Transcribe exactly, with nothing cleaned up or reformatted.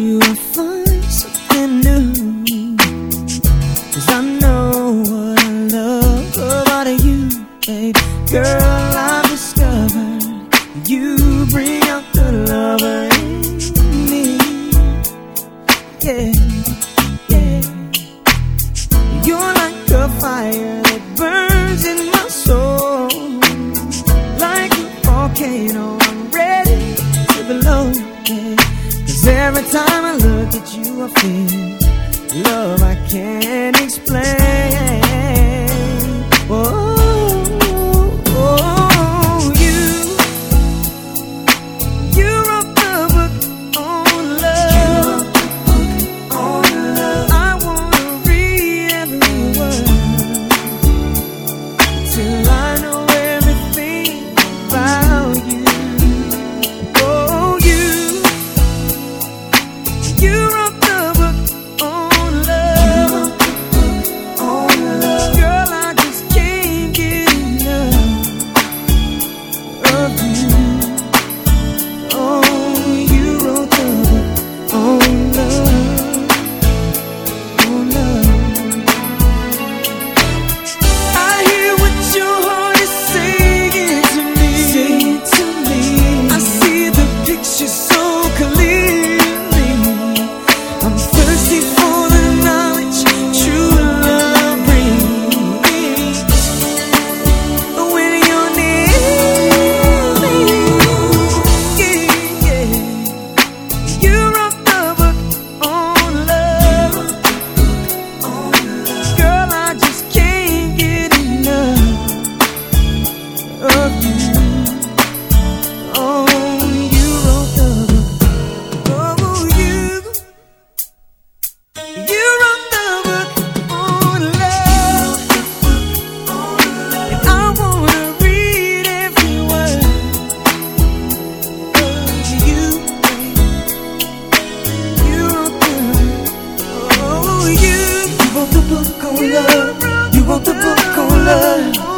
you I find something new, 'cause I know what I love about you, babe. Girl, I've discovered you bring out the lover in me. Yeah, yeah. You're like a fire that burns in my soul, like a volcano, I'm ready to blow. Yeah. 'Cause every time I look at you I feel love I can't explain. Whoa. You wrote the book on love.